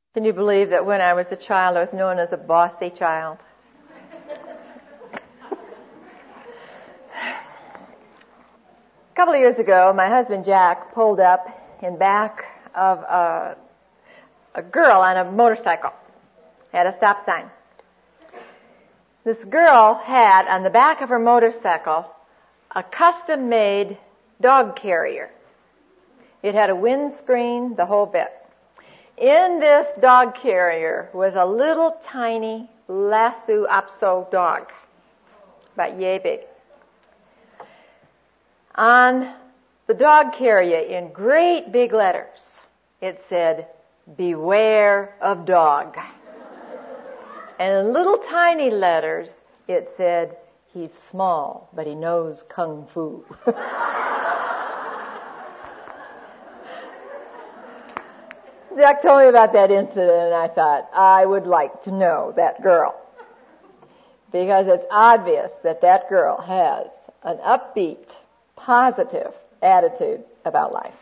Can you believe that when I was a child, I was known as a bossy child? A couple of years ago, my husband Jack pulled up in back of a girl on a motorcycle at a stop sign. This girl had on the back of her motorcycle a custom-made dog carrier. It had a windscreen, the whole bit. In this dog carrier was a little tiny Lhasa Apso dog, about yay big. On the dog carrier, in great big letters, it said, "Beware of dog." And in little tiny letters, it said, "He's small, but he knows kung fu." Jack told me about that incident, and I thought, I would like to know that girl. Because it's obvious that that girl has an upbeat, positive attitude about life.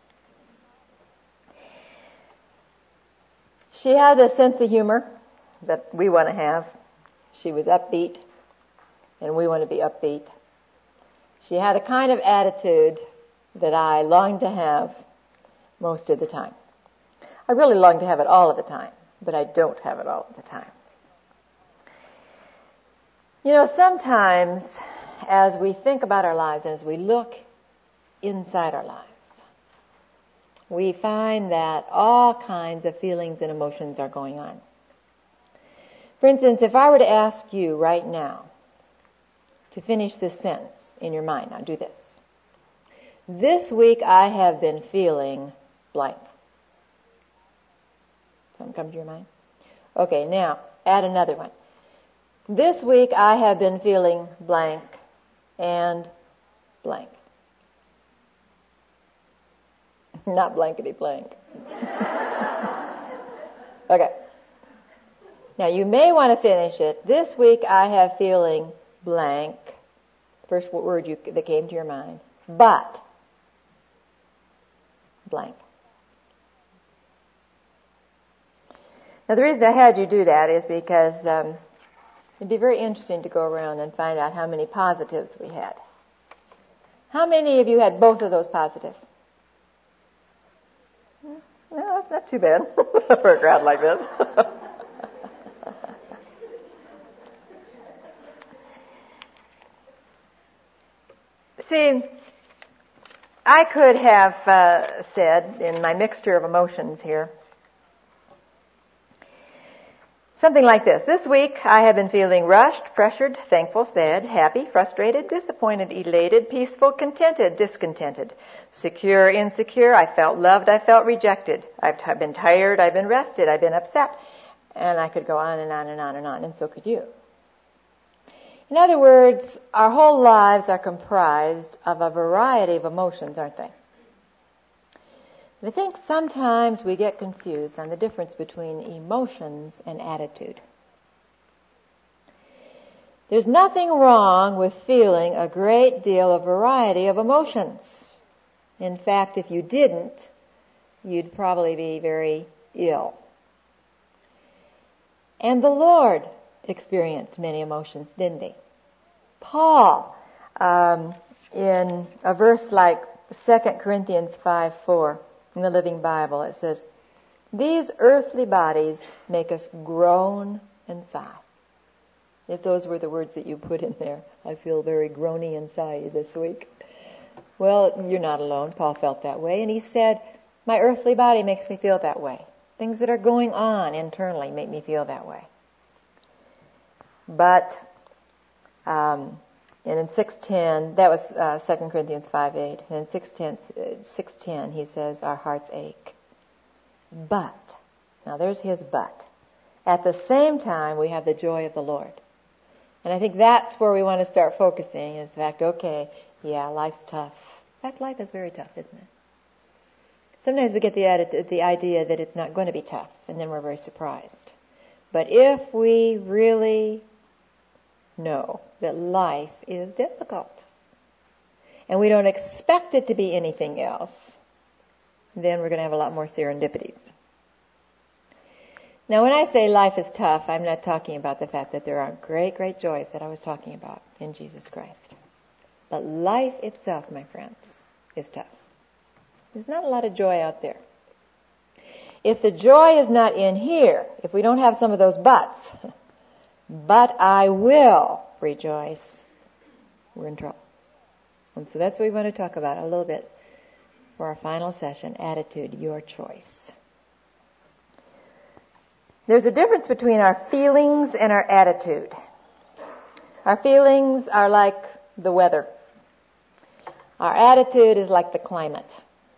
She had a sense of humor that we want to have. She was upbeat, and we want to be upbeat. She had a kind of attitude that I long to have most of the time. I really long to have it all of the time, but I don't have it all of the time. You know, sometimes as we think about our lives, as we look inside our lives, we find that all kinds of feelings and emotions are going on. For instance, if I were to ask you right now to finish this sentence in your mind, now do this. This week I have been feeling blank. Something come to your mind? Okay, now add another one. This week I have been feeling blank and blank. Not blankety blank. Okay. Now you may want to finish it. This week I have feeling blank. First word that came to your mind. But blank. Now the reason I had you do that is because it'd be very interesting to go around and find out how many positives we had. How many of you had both of those positives? Well, that's not too bad for a crowd like this. See, I could have said in my mixture of emotions here, something like this. This week I have been feeling rushed, pressured, thankful, sad, happy, frustrated, disappointed, elated, peaceful, contented, discontented, secure, insecure. I felt loved, I felt rejected. I've been tired, I've been rested, I've been upset. And I could go on and on and on and on, and so could you. In other words, our whole lives are comprised of a variety of emotions, aren't they? I think sometimes we get confused on the difference between emotions and attitude. There's nothing wrong with feeling a great deal of variety of emotions. In fact, if you didn't, you'd probably be very ill. And the Lord experienced many emotions, didn't he? Paul, in a verse like 2 Corinthians 5:4, in the Living Bible, it says, "These earthly bodies make us groan and sigh." If those were the words that you put in there, I feel very groany and sighy this week. Well, you're not alone. Paul felt that way, and he said, my earthly body makes me feel that way. Things that are going on internally make me feel that way. But, and in 6:10, that was 2 Corinthians 5:8, and in 6:10 he says, our hearts ache. But, now there's his but. At the same time, we have the joy of the Lord. And I think that's where we want to start focusing, is the fact, okay, yeah, life's tough. In fact, life is very tough, isn't it? Sometimes we get the idea that it's not going to be tough, and then we're very surprised. But if we really know that life is difficult, and we don't expect it to be anything else, then we're going to have a lot more serendipities. Now, when I say life is tough, I'm not talking about the fact that there aren't great, great joys that I was talking about in Jesus Christ. But life itself, my friends, is tough. There's not a lot of joy out there. If the joy is not in here, if we don't have some of those buts, but I will rejoice, we're in trouble. And so that's what we want to talk about a little bit for our final session, attitude, your choice. There's a difference between our feelings and our attitude. Our feelings are like the weather. Our attitude is like the climate.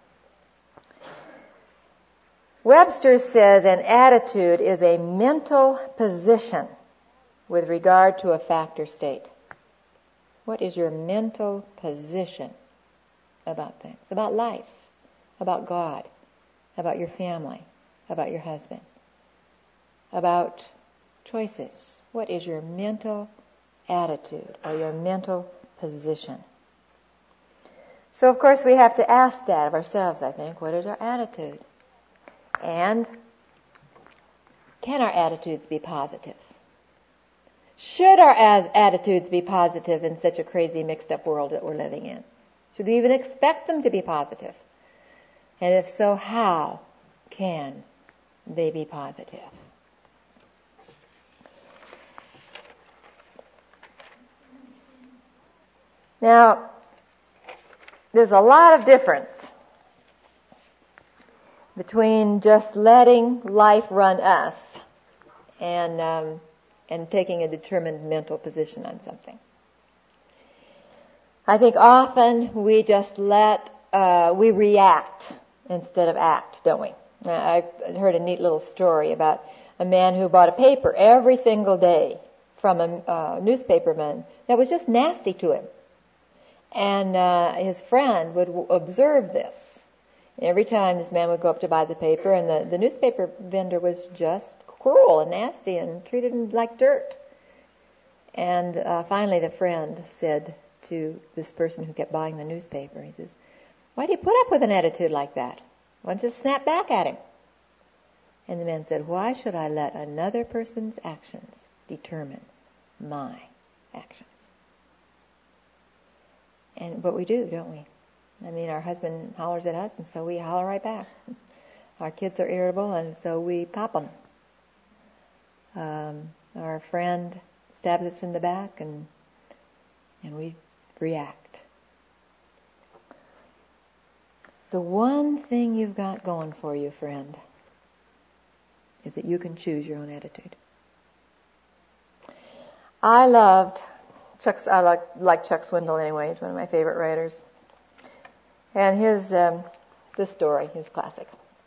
Webster says an attitude is a mental position with regard to a fact or state. What is your mental position about things? About life, about God, about your family, about your husband, about choices. What is your mental attitude or your mental position? So, of course, we have to ask that of ourselves, I think. What is our attitude? And can our attitudes be positive? Should our attitudes be positive in such a crazy, mixed-up world that we're living in? Should we even expect them to be positive? And if so, how can they be positive? Now, there's a lot of difference between just letting life run us and taking a determined mental position on something. I think often we just we react instead of act, don't we? I heard a neat little story about a man who bought a paper every single day from a newspaperman that was just nasty to him. And his friend would observe this. Every time this man would go up to buy the paper, and the newspaper vendor was just cruel and nasty and treated him like dirt. And finally the friend said to this person who kept buying the newspaper, he says, "Why do you put up with an attitude like that? Why don't you snap back at him?" And the man said, "Why should I let another person's actions determine my actions?" But we do, don't we? I mean, our husband hollers at us, and so we holler right back. Our kids are irritable, and so we pop them. Our friend stabs us in the back, and we react. The one thing you've got going for you, friend, is that you can choose your own attitude. I like Chuck Swindoll anyway. He's one of my favorite writers. And this story is classic.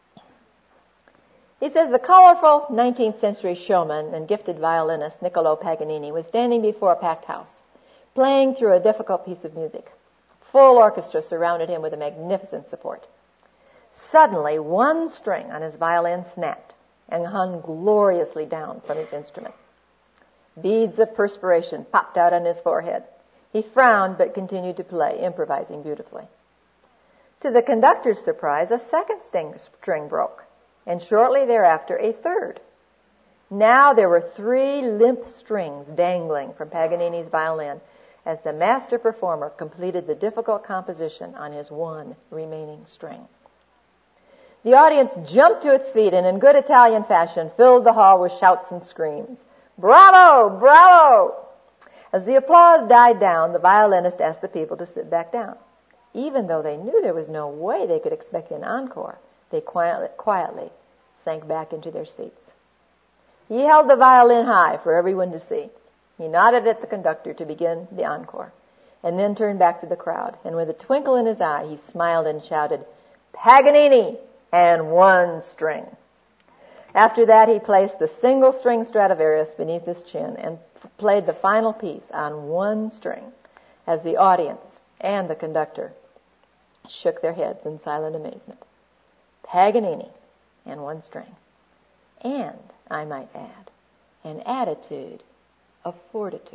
He says the colorful 19th century showman and gifted violinist Niccolo Paganini was standing before a packed house, playing through a difficult piece of music. Full orchestra surrounded him with a magnificent support. Suddenly, one string on his violin snapped and hung gloriously down from his instrument. Beads of perspiration popped out on his forehead. He frowned but continued to play, improvising beautifully. To the conductor's surprise, a second string broke, and shortly thereafter a third. Now there were 3 limp strings dangling from Paganini's violin as the master performer completed the difficult composition on his one remaining string. The audience jumped to its feet and in good Italian fashion filled the hall with shouts and screams. "Bravo! Bravo!" As the applause died down, the violinist asked the people to sit back down. Even though they knew there was no way they could expect an encore, they quietly sank back into their seats. He held the violin high for everyone to see. He nodded at the conductor to begin the encore, and then turned back to the crowd, and with a twinkle in his eye, he smiled and shouted, "Paganini and one string." After that, he placed the single-string Stradivarius beneath his chin and played the final piece on one string as the audience and the conductor shook their heads in silent amazement. Paganini and one string. And, I might add, an attitude of fortitude.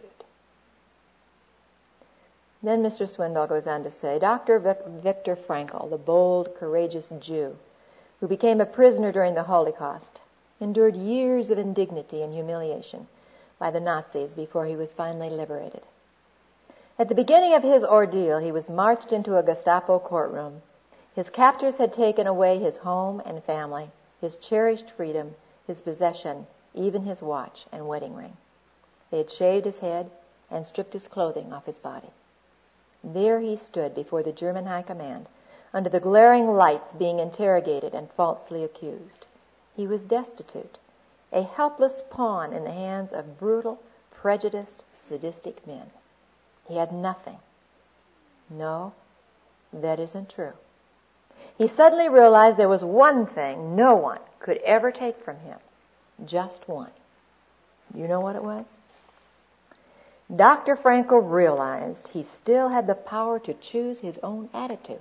Then Mr. Swindoll goes on to say, Dr. Viktor Frankl, the bold, courageous Jew, who became a prisoner during the Holocaust, endured years of indignity and humiliation by the Nazis before he was finally liberated. At the beginning of his ordeal, he was marched into a Gestapo courtroom. His captors had taken away his home and family, his cherished freedom, his possession, even his watch and wedding ring. They had shaved his head and stripped his clothing off his body. There he stood before the German high command, under the glaring lights, being interrogated and falsely accused. He was destitute, a helpless pawn in the hands of brutal, prejudiced, sadistic men. He had nothing. No, that isn't true. He suddenly realized there was one thing no one could ever take from him. Just one. You know what it was? Dr. Frankl realized he still had the power to choose his own attitude.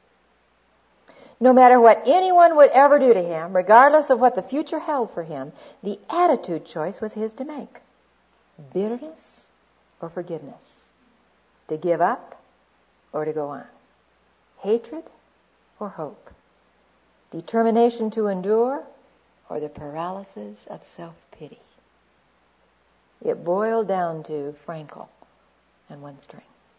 No matter what anyone would ever do to him, regardless of what the future held for him, the attitude choice was his to make. Bitterness or forgiveness? To give up or to go on? Hatred or hope? Determination to endure or the paralysis of self-pity? It boiled down to Frankl and one string.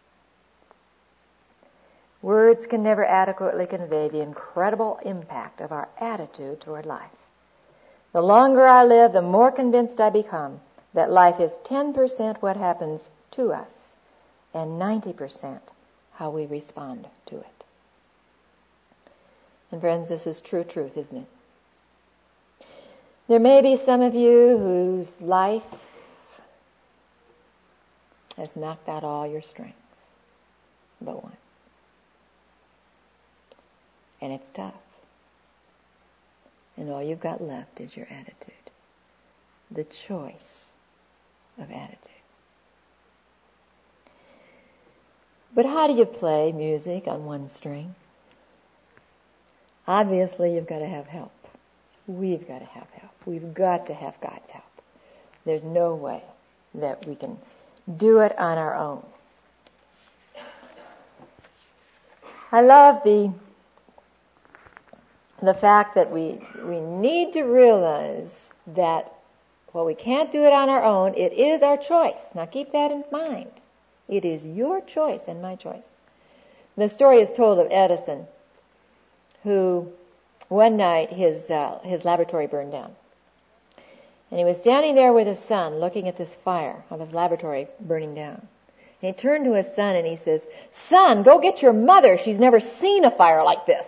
Words can never adequately convey the incredible impact of our attitude toward life. The longer I live, the more convinced I become that life is 10% what happens to us and 90% how we respond to it. And friends, this is true truth, isn't it? There may be some of you whose life has knocked out all your strengths but one. And it's tough. And all you've got left is your attitude. The choice of attitude. But how do you play music on one string? Obviously, you've got to have help. We've got to have help. We've got to have God's help. There's no way that we can do it on our own. I love the fact that we need to realize that while we can't do it on our own, it is our choice. Now keep that in mind. It is your choice and my choice. The story is told of Edison, who one night his laboratory burned down. And he was standing there with his son looking at this fire of his laboratory burning down. And he turned to his son and he says, "Son, go get your mother. She's never seen a fire like this."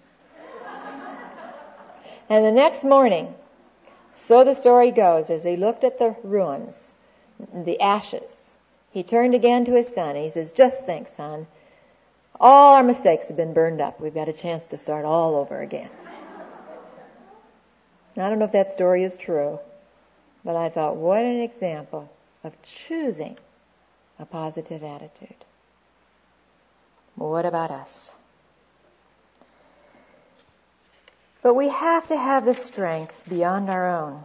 And the next morning, so the story goes, as he looked at the ruins, the ashes, he turned again to his son and he says, "Just think, son, all our mistakes have been burned up. We've got a chance to start all over again." Now, I don't know if that story is true, but I thought, what an example of choosing a positive attitude. Well, what about us? But we have to have the strength beyond our own.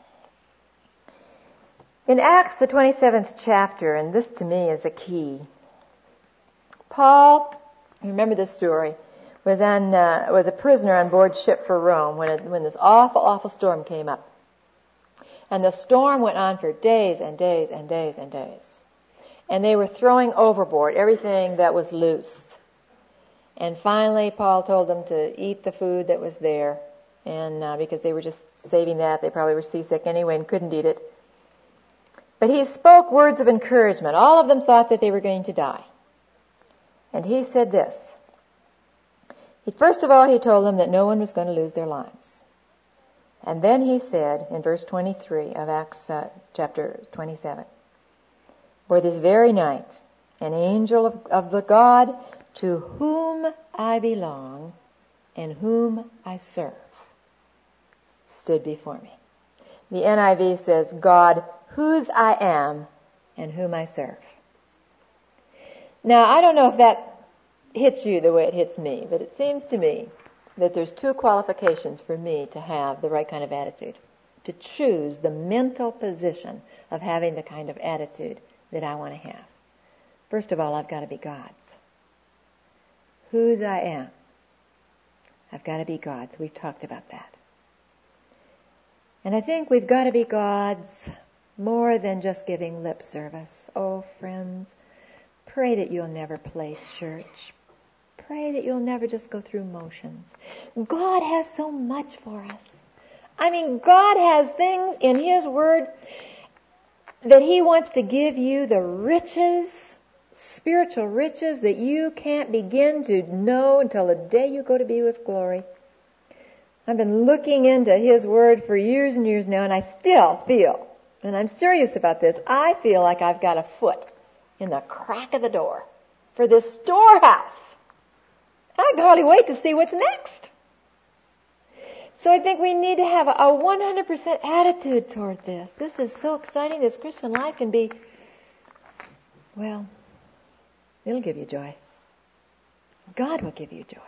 In Acts, the 27th chapter, and this to me is a key, Paul, remember this story, was a prisoner on board ship for Rome when this awful storm came up. And the storm went on for days and days and days and days. And they were throwing overboard everything that was loose. And finally, Paul told them to eat the food that was there. And because they were just saving that, they probably were seasick anyway and couldn't eat it. But he spoke words of encouragement. All of them thought that they were going to die. And he said this. First of all, he told them that no one was going to lose their lives. And then he said in verse 23 of Acts chapter 27, "For this very night, an angel of the God to whom I belong and whom I serve stood before me." The NIV says, "God whose I am and whom I serve." Now, I don't know if that hits you the way it hits me, but it seems to me that there's two qualifications for me to have the right kind of attitude, to choose the mental position of having the kind of attitude that I want to have. First of all, I've got to be God's. Whose I am, I've got to be God's. We've talked about that. And I think we've got to be God's more than just giving lip service. Oh, friends, pray that you'll never play church. Pray that you'll never just go through motions. God has so much for us. I mean, God has things in His Word that He wants to give you, the riches, spiritual riches that you can't begin to know until the day you go to be with glory. I've been looking into His Word for years and years now, and I still feel, and I'm serious about this, I feel like I've got a foot in the crack of the door for this storehouse. I can hardly wait to see what's next. So I think we need to have a 100% attitude toward this. This is so exciting. This Christian life can be, well, it'll give you joy. God will give you joy.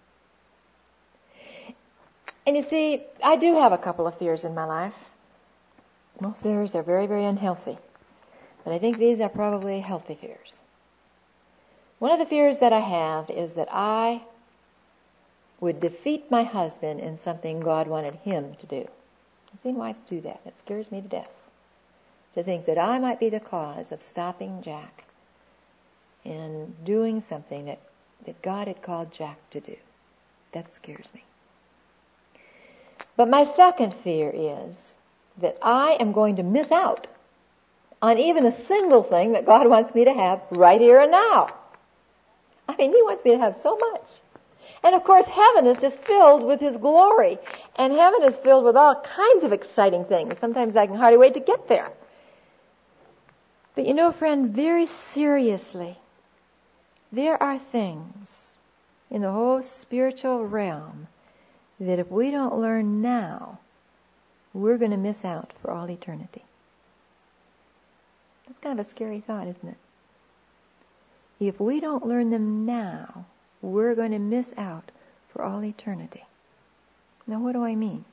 And you see, I do have a couple of fears in my life. Most fears are very, very unhealthy. But I think these are probably healthy fears. One of the fears that I have is that I would defeat my husband in something God wanted him to do. I've seen wives do that. It scares me to death. To think that I might be the cause of stopping Jack in doing something that God had called Jack to do. That scares me. But my second fear is that I am going to miss out on even a single thing that God wants me to have right here and now. I mean, He wants me to have so much. And of course, heaven is just filled with His glory. And heaven is filled with all kinds of exciting things. Sometimes I can hardly wait to get there. But you know, friend, very seriously, there are things in the whole spiritual realm that if we don't learn now, we're going to miss out for all eternity. That's kind of a scary thought, isn't it? If we don't learn them now, we're going to miss out for all eternity. Now, what do I mean?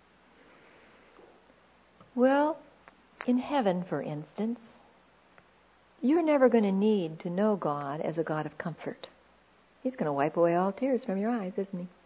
Well, in heaven, for instance, you're never going to need to know God as a God of comfort. He's going to wipe away all tears from your eyes, isn't He?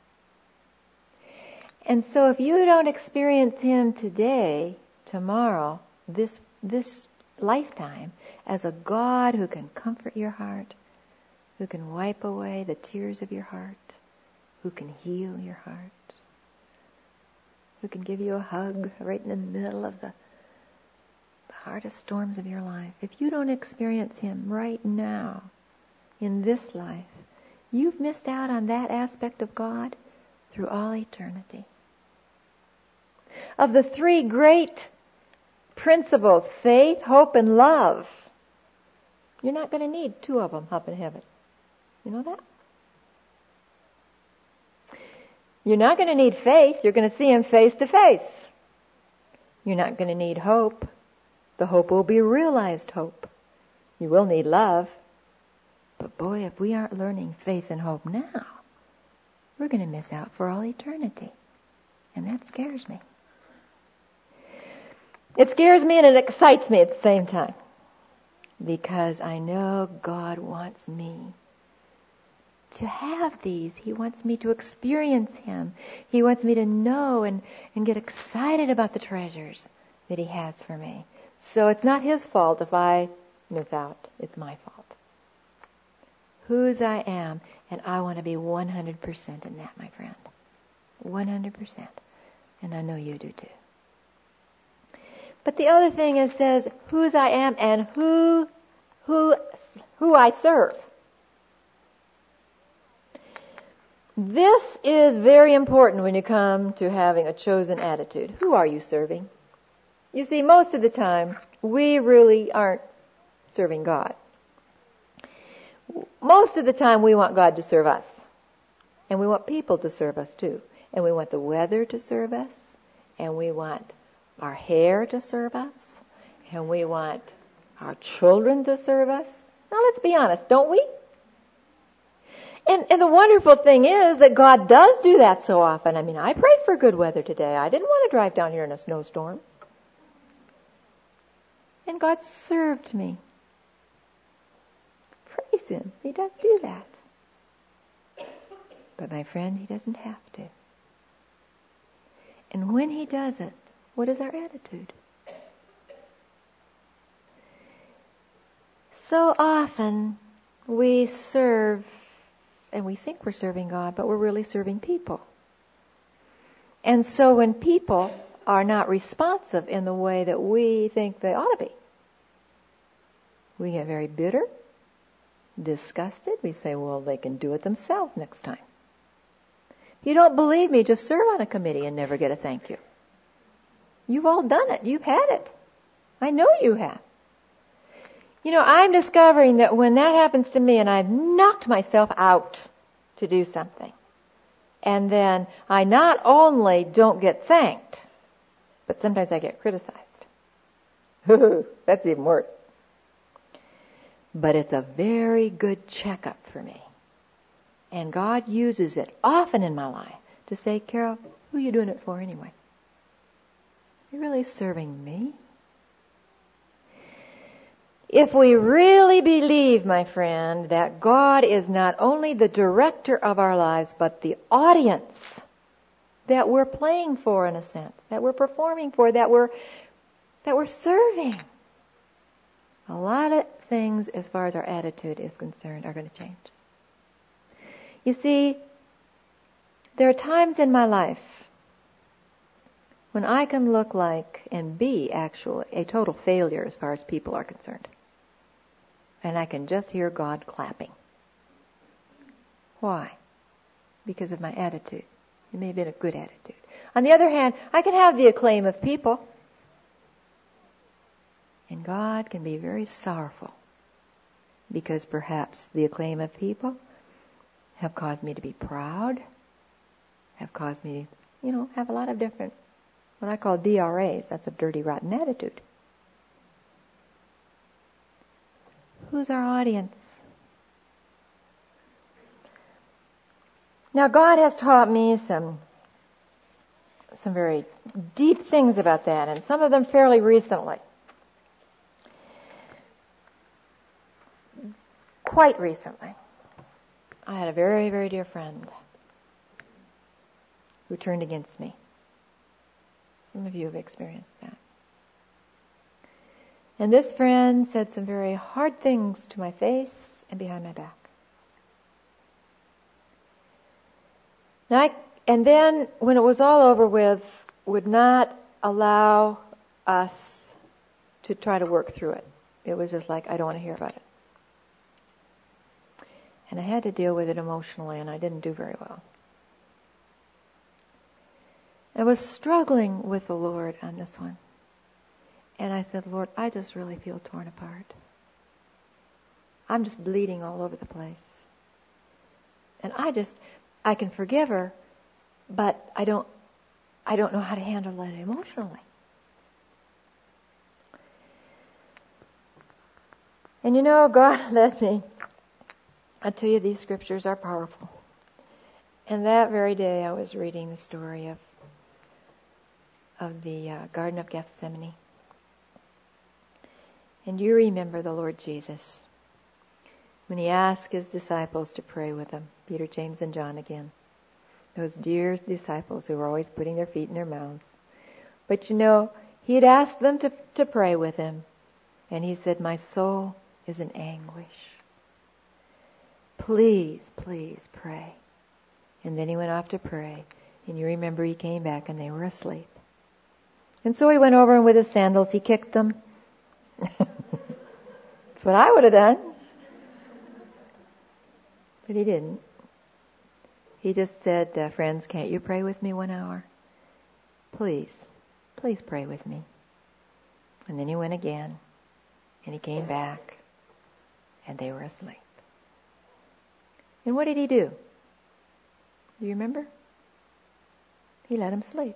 And so if you don't experience Him today, tomorrow, this lifetime, as a God who can comfort your heart, who can wipe away the tears of your heart, who can heal your heart, who can give you a hug right in the middle of the hardest storms of your life. If you don't experience Him right now, in this life, you've missed out on that aspect of God through all eternity. Of the three great principles, faith, hope, and love, you're not going to need two of them up in heaven. You know that? You're not going to need faith. You're going to see Him face to face. You're not going to need hope. The hope will be realized hope. You will need love. But boy, if we aren't learning faith and hope now, we're going to miss out for all eternity. And that scares me. It scares me and it excites me at the same time. Because I know God wants me to have these. He wants me to experience Him. He wants me to know and get excited about the treasures that He has for me. So it's not His fault if I miss out. It's my fault. Whose I am, and I want to be 100% in that, my friend. 100%. And I know you do too. But the other thing is says whose I am and who I serve. This is very important when you come to having a chosen attitude. Who are you serving? You see, most of the time, we really aren't serving God. Most of the time, we want God to serve us. And we want people to serve us too. And we want the weather to serve us. And we want our hair to serve us. And we want our children to serve us. Now, let's be honest, don't we? And the wonderful thing is that God does do that so often. I mean, I prayed for good weather today. I didn't want to drive down here in a snowstorm. And God served me. Praise Him. He does do that. But my friend, He doesn't have to. And when He does it, What is our attitude? So often we serve and we think we're serving God, but we're really serving people. And so when people are not responsive in the way that we think they ought to be, we get very bitter, disgusted. We say, well, they can do it themselves next time. If you don't believe me, just serve on a committee and never get a thank you. You've all done it. You've had it. I know you have. You know, I'm discovering that when that happens to me and I've knocked myself out to do something, and then I not only don't get thanked, but sometimes I get criticized. That's even worse. But it's a very good checkup for me. And God uses it often in my life to say, Carol, who are you doing it for anyway? You're really serving me? If we really believe, my friend, that God is not only the director of our lives, but the audience that we're playing for, in a sense, that we're performing for, that we're serving, a lot of things as far as our attitude is concerned are going to change. You see, there are times in my life when I can look like and be actually a total failure as far as people are concerned. And I can just hear God clapping. Why? Because of my attitude. It may have been a good attitude. On the other hand, I can have the acclaim of people. And God can be very sorrowful. Because perhaps the acclaim of people have caused me to be proud. Have caused me to, have a lot of different, what I call DRAs. That's a dirty, rotten attitude. Who's our audience? Now, God has taught me some very deep things about that, and some of them fairly recently. Quite recently, I had a very, very dear friend who turned against me. Some of you have experienced that. And this friend said some very hard things to my face and behind my back. And then, when it was all over with, would not allow us to try to work through it. It was just like, I don't want to hear about it. And I had to deal with it emotionally, and I didn't do very well. I was struggling with the Lord on this one. And I said, Lord, I just really feel torn apart. I'm just bleeding all over the place. And I can forgive her, but I don't know how to handle it emotionally. And God led me. I tell you, these scriptures are powerful. And that very day I was reading the story of the Garden of Gethsemane. And you remember the Lord Jesus when he asked his disciples to pray with him, Peter, James, and John again. Those dear disciples who were always putting their feet in their mouths. But he had asked them to pray with him. And he said, my soul is in anguish. Please, please pray. And then he went off to pray. And you remember he came back and they were asleep. And so he went over and with his sandals he kicked them. That's what I would have done. But he didn't. He just said, friends, can't you pray with me 1 hour? Please pray with me. And then he went again. And he came back. And they were asleep. And what did he do? Do you remember? He let them sleep.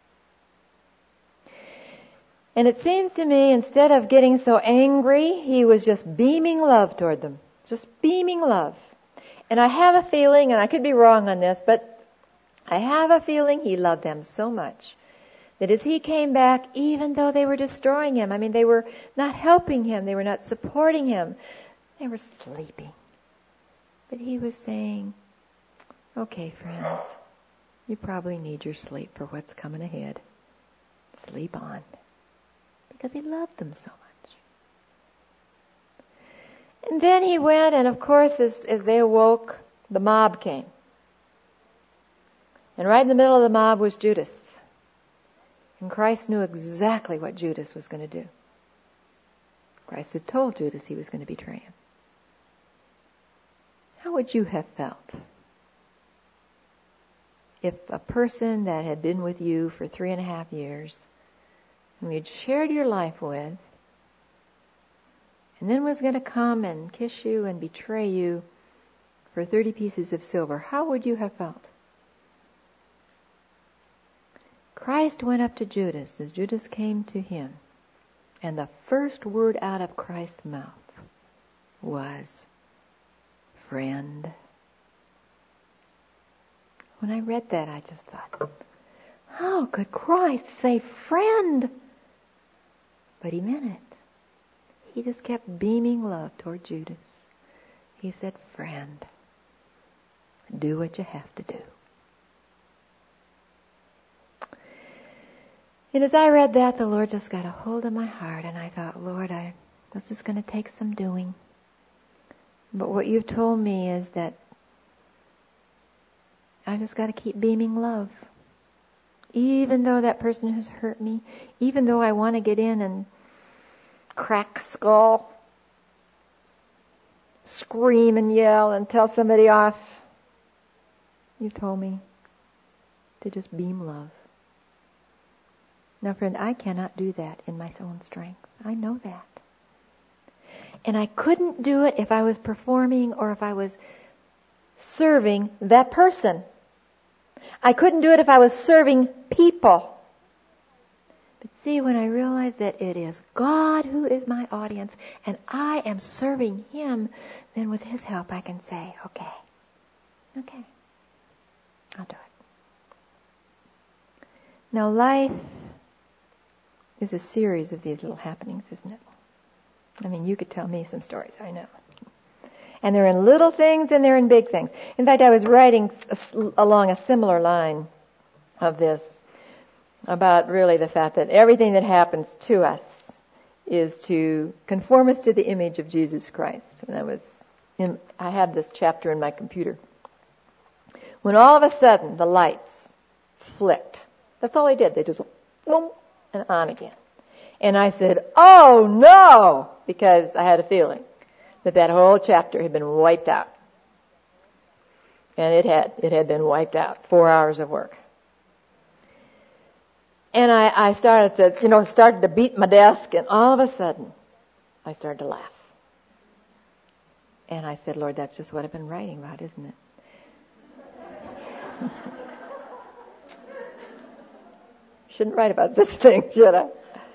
And it seems to me, instead of getting so angry, he was just beaming love toward them. Just beaming love. And I have a feeling, and I could be wrong on this, but I have a feeling he loved them so much that as he came back, even though they were destroying him, they were not helping him, they were not supporting him, they were sleeping. But he was saying, okay, friends, you probably need your sleep for what's coming ahead. sleep on, because he loved them so much. And then he went, and of course, as they awoke, the mob came. And right in the middle of the mob was Judas. And Christ knew exactly what Judas was going to do. Christ had told Judas he was going to betray him. How would you have felt if a person that had been with you for 3.5 years, whom you'd shared your life with, and then was going to come and kiss you and betray you for 30 pieces of silver? How would you have felt? Christ went up to Judas as Judas came to him, and the first word out of Christ's mouth was, friend. When I read that, I just thought, how could Christ say friend? But he meant it. He just kept beaming love toward Judas. He said, friend, do what you have to do. And as I read that, the Lord just got a hold of my heart, and I thought, Lord, this is going to take some doing. But what you've told me is that I just got to keep beaming love. Even though that person has hurt me, even though I want to get in and crack a skull, scream and yell and tell somebody off, you told me to just beam love. Now, friend, I cannot do that in my own strength. I know that. And I couldn't do it if I was performing or if I was serving that person. I couldn't do it if I was serving people. But see, when I realize that it is God who is my audience and I am serving Him, then with His help I can say, okay, I'll do it. Now, life is a series of these little happenings, isn't it? I mean, you could tell me some stories, I know. And they're in little things and they're in big things. In fact, I was writing along a similar line of this about really the fact that everything that happens to us is to conform us to the image of Jesus Christ. And I had this chapter in my computer. When all of a sudden the lights flicked. That's all they did. They just boom and on again. And I said, oh no! Because I had a feeling that whole chapter had been wiped out. And it had been wiped out. 4 hours of work. And I started to beat my desk, and all of a sudden I started to laugh. And I said, Lord, that's just what I've been writing about, isn't it? Shouldn't write about such things, should I?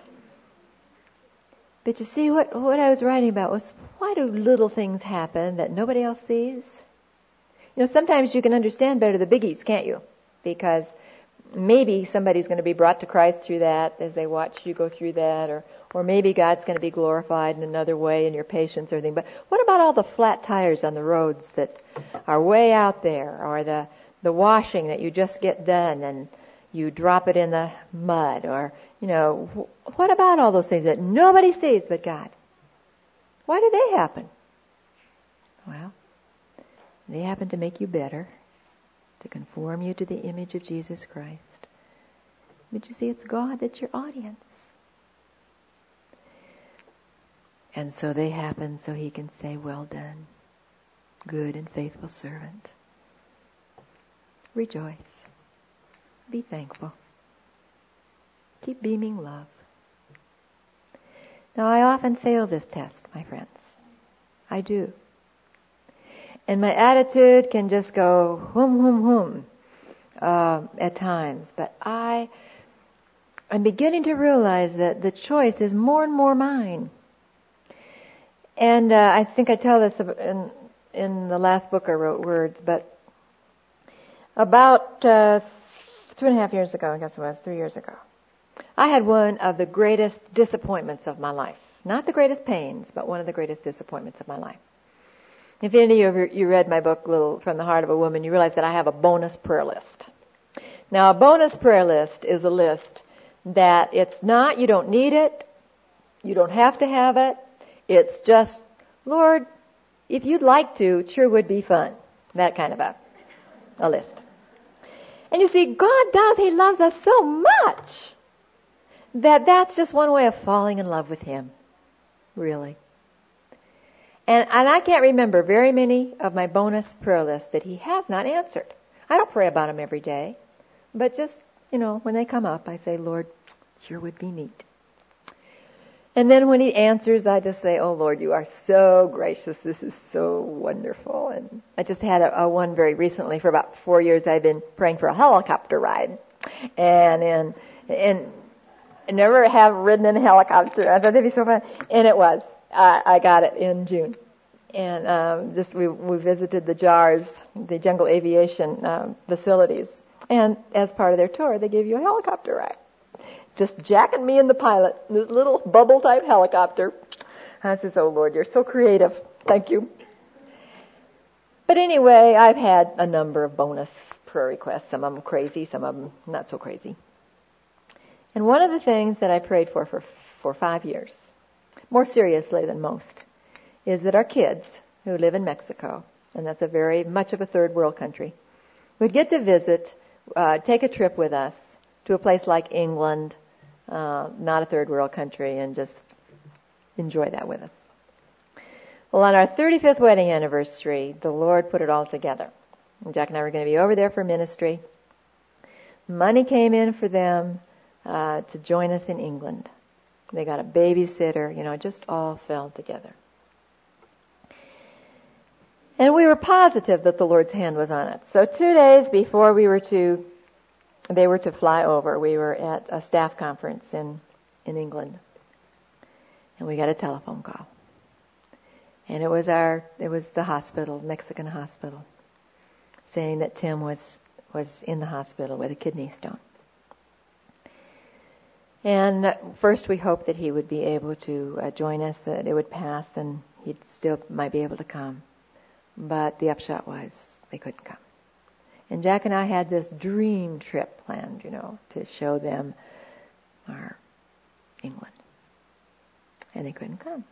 But you see, what I was writing about was, why do little things happen that nobody else sees? Sometimes you can understand better the biggies, can't you? Because maybe somebody's going to be brought to Christ through that as they watch you go through that, or maybe God's going to be glorified in another way in your patience or anything. But what about all the flat tires on the roads that are way out there, or the washing that you just get done and you drop it in the mud, or, what about all those things that nobody sees but God? Why do they happen? Well, they happen to make you better, to conform you to the image of Jesus Christ. But you see, it's God that's your audience. And so they happen so He can say, well done, good and faithful servant. Rejoice. Be thankful. Keep beaming love. Now, I often fail this test, my friends. I do. And my attitude can just go at times. But I'm beginning to realize that the choice is more and more mine. And I think I tell this in the last book I wrote, Words, but about 2.5 years ago, I guess it was, 3 years ago, I had one of the greatest disappointments of my life. Not the greatest pains, but one of the greatest disappointments of my life. If any of you read my book, Little from the Heart of a Woman, you realize that I have a bonus prayer list. Now, a bonus prayer list is a list that it's not, you don't need it, you don't have to have it. It's just, Lord, if you'd like to, it sure would be fun. That kind of a list. And you see, God does, He loves us so much that that's just one way of falling in love with Him. Really. And I can't remember very many of my bonus prayer lists that He has not answered. I don't pray about them every day. But just, when they come up, I say, Lord, sure would be neat. And then when He answers, I just say, oh Lord, you are so gracious. This is so wonderful. And I just had a one very recently. For about 4 years, I've been praying for a helicopter ride. And I never have ridden in a helicopter. I thought that'd be so fun. And it was. I got it in June. And we visited the JARS, the Jungle Aviation facilities. And as part of their tour, they gave you a helicopter ride. Just Jack and me and the pilot, this little bubble-type helicopter. I says, oh, Lord, you're so creative. Thank you. But anyway, I've had a number of bonus prayer requests. Some of them crazy, some of them not so crazy. And one of the things that I prayed for 5 years, more seriously than most, is that our kids who live in Mexico, and that's a very much of a third world country, would get to visit, take a trip with us to a place like England, not a third world country, and just enjoy that with us. Well, on our 35th wedding anniversary, the Lord put it all together. And Jack and I were going to be over there for ministry. Money came in for them to join us in England. They got a babysitter, it just all fell together. And we were positive that the Lord's hand was on it. So 2 days before they were to fly over, we were at a staff conference in England. And we got a telephone call. And it was the hospital, Mexican hospital, saying that Tim was in the hospital with a kidney stone. And first we hoped that he would be able to join us, that it would pass and he still might be able to come. But the upshot was they couldn't come. And Jack and I had this dream trip planned, to show them our England. And they couldn't come.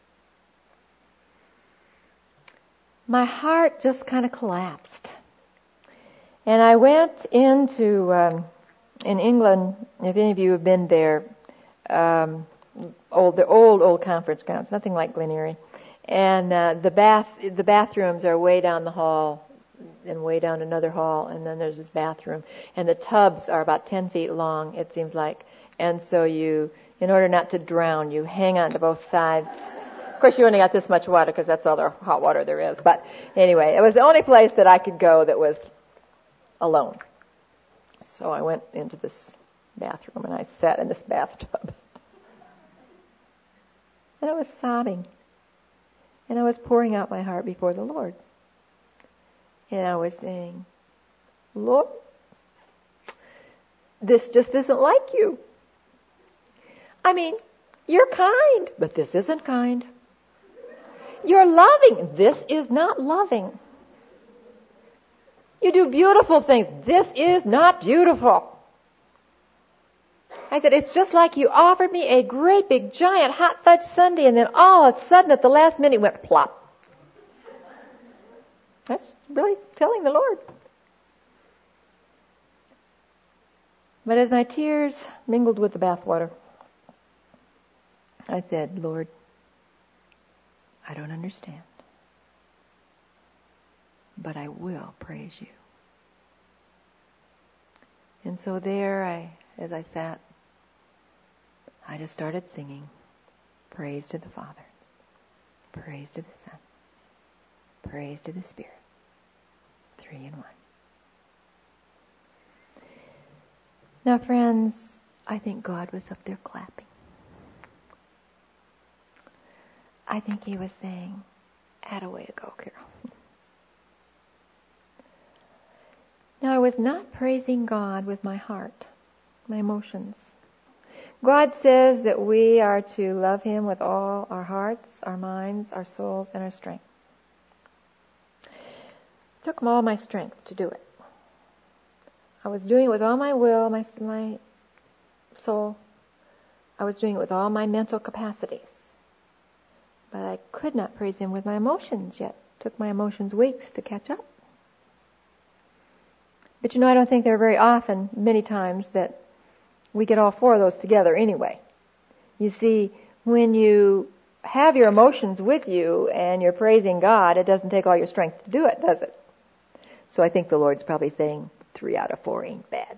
My heart just kind of collapsed. And I went into, in England, if any of you have been there, the old conference grounds, nothing like Glen Erie. And the bathrooms are way down the hall and way down another hall, and then there's this bathroom. And the tubs are about 10 feet long, it seems like. And so in order not to drown, you hang on to both sides. Of course, you only got this much water because that's all the hot water there is. But anyway, it was the only place that I could go that was alone. So I went into this bathroom and I sat in this bathtub. And I was sobbing. And I was pouring out my heart before the Lord. And I was saying, Lord, this just isn't like you. I mean, you're kind, but this isn't kind. You're loving. This is not loving. You do beautiful things. This is not beautiful. I said, it's just like you offered me a great big giant hot fudge sundae and then all of a sudden at the last minute it went plop. That's really telling the Lord. But as my tears mingled with the bathwater, I said, Lord, I don't understand, but I will praise you. And so there, as I sat, I just started singing praise to the Father, praise to the Son, praise to the Spirit, 3 in 1. Now, friends, I think God was up there clapping. I think He was saying, "Attaway to go, Carol." Now, I was not praising God with my heart, my emotions. God says that we are to love Him with all our hearts, our minds, our souls, and our strength. It took all my strength to do it. I was doing it with all my will, my soul. I was doing it with all my mental capacities. But I could not praise Him with my emotions yet. It took my emotions weeks to catch up. But I don't think there are very often, many times, that we get all four of those together anyway. You see, when you have your emotions with you and you're praising God, it doesn't take all your strength to do it, does it? So I think the Lord's probably saying 3 out of 4 ain't bad.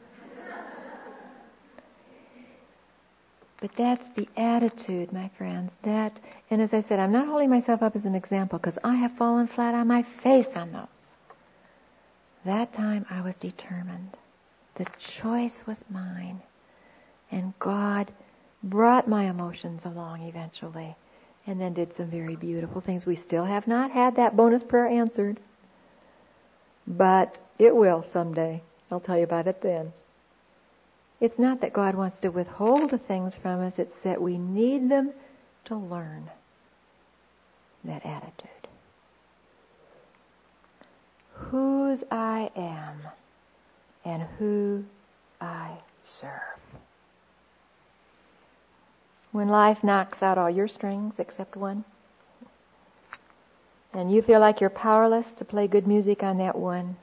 But that's the attitude, my friends. And as I said, I'm not holding myself up as an example because I have fallen flat on my face on those. That time I was determined. The choice was mine. And God brought my emotions along eventually and then did some very beautiful things. We still have not had that bonus prayer answered. But it will someday. I'll tell you about it then. It's not that God wants to withhold the things from us. It's that we need them to learn that attitude. Whose I am and who I serve. When life knocks out all your strings except one, and you feel like you're powerless to play good music on that one,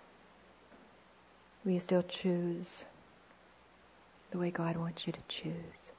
will you still choose the way God wants you to choose?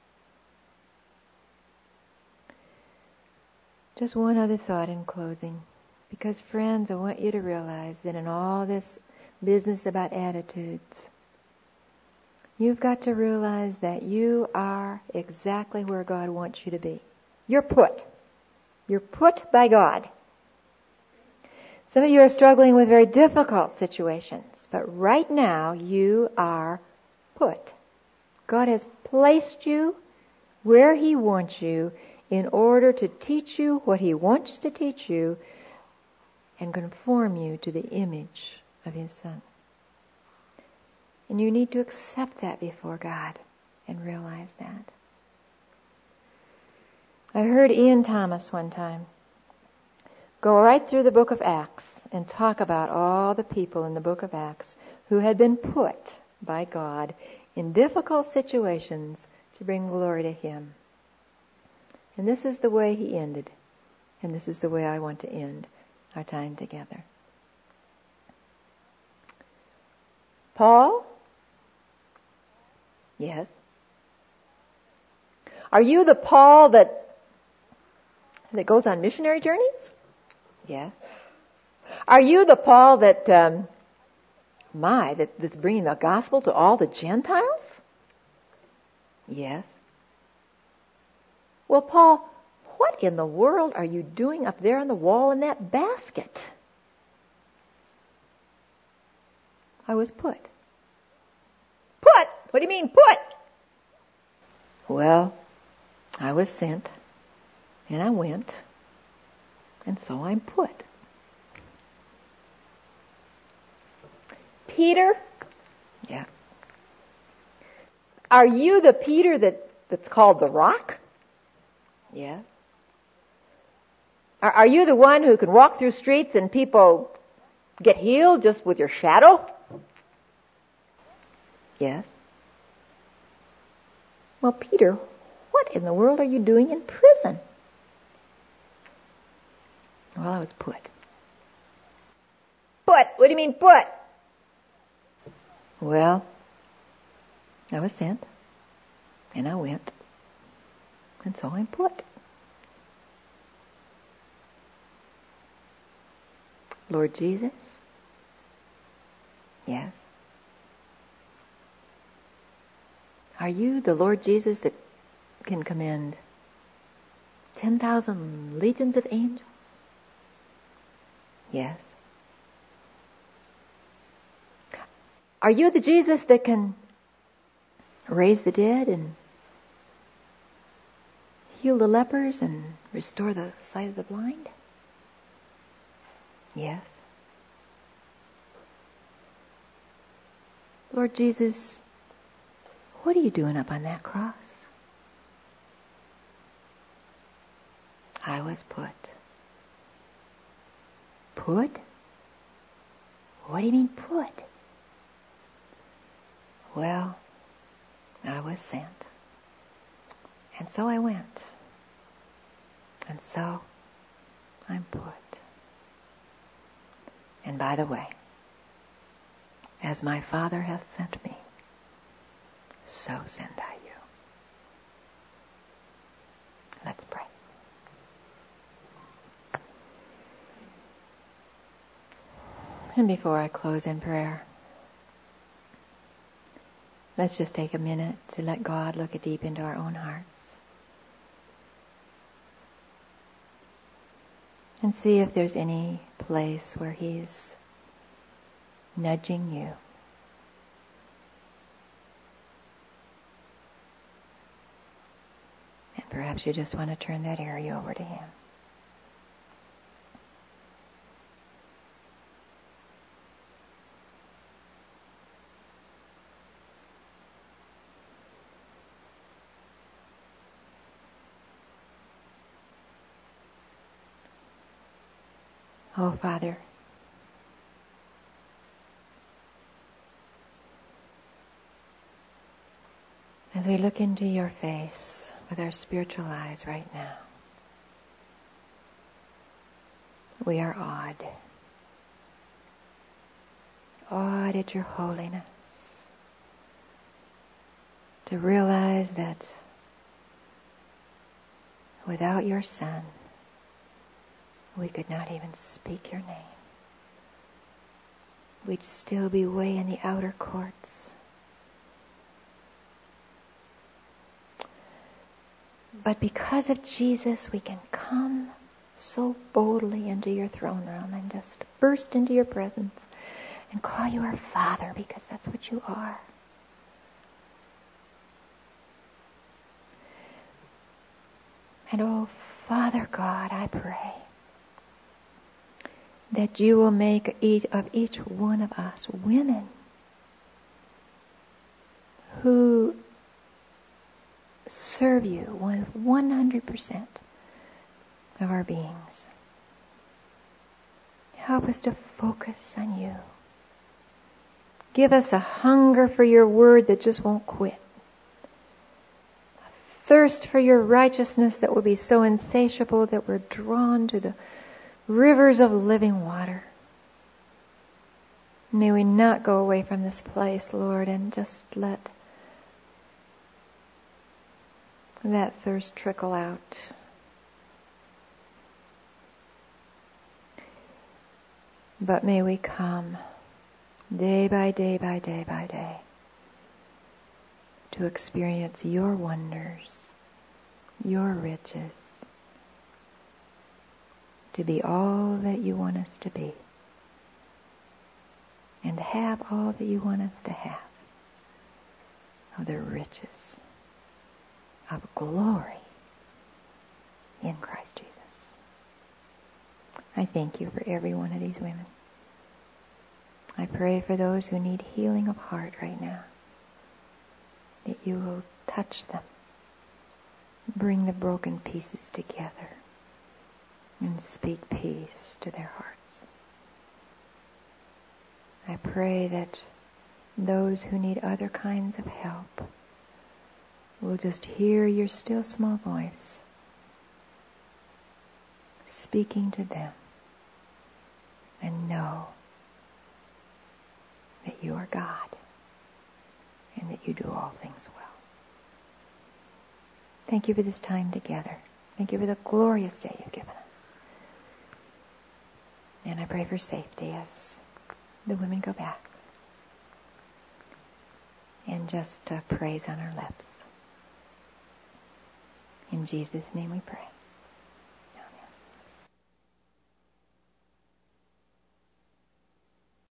Just one other thought in closing. Because friends, I want you to realize that in all this business about attitudes, you've got to realize that you are exactly where God wants you to be. You're put. You're put by God. Some of you are struggling with very difficult situations, but right now you are put. God has placed you where He wants you in order to teach you what He wants to teach you and conform you to the image of His Son. And you need to accept that before God and realize that. I heard Ian Thomas one time go right through the book of Acts and talk about all the people in the book of Acts who had been put by God in difficult situations to bring glory to Him. And this is the way he ended. And this is the way I want to end our time together. Paul? Yes. Are you the Paul that goes on missionary journeys? Yes. Are you the Paul that's bringing the gospel to all the Gentiles? Yes. Well, Paul, what in the world are you doing up there on the wall in that basket? I was put. Put? What do you mean put? Well, I was sent, and I went, and so I'm put. Peter? Yes. Are you the Peter that's called the Rock? Yes. Are you the one who can walk through streets and people get healed just with your shadow? Yes. Well, Peter, what in the world are you doing in prison? Well, I was put. Put? What do you mean put? Well, I was sent, and I went, and so I'm put. Lord Jesus? Yes. Are you the Lord Jesus that can command 10,000 legions of angels? Yes. Are you the Jesus that can raise the dead and heal the lepers and restore the sight of the blind? Yes. Lord Jesus, what are you doing up on that cross? I was put. Put? What do you mean put? Well, I was sent. And so I went. And so I'm put. And by the way, as my Father hath sent me, so send I you. Let's pray. And before I close in prayer, let's just take a minute to let God look deep into our own hearts and see if there's any place where He's nudging you. And perhaps you just want to turn that area over to Him. Oh, Father, as we look into your face with our spiritual eyes right now, we are awed at your holiness, to realize that without your Son, we could not even speak your name. We'd still be way in the outer courts. But because of Jesus, we can come so boldly into your throne room and just burst into your presence and call you our Father, because that's what you are. And oh, Father God, I pray that you will make of each one of us women who serve you with 100% of our beings. Help us to focus on you. Give us a hunger for your word that just won't quit. A thirst for your righteousness that will be so insatiable that we're drawn to the rivers of living water. May we not go away from this place, Lord, and just let that thirst trickle out. But may we come day by day by day by day to experience your wonders, your riches, to be all that you want us to be, and to have all that you want us to have of the riches of glory in Christ Jesus. I thank you for every one of these women. I pray for those who need healing of heart right now, that you will touch them, bring the broken pieces together, and speak peace to their hearts. I pray that those who need other kinds of help will just hear your still small voice speaking to them and know that you are God and that you do all things well. Thank you for this time together. Thank you for the glorious day you've given us. And I pray for safety as the women go back. And just praise on our lips. In Jesus' name we pray.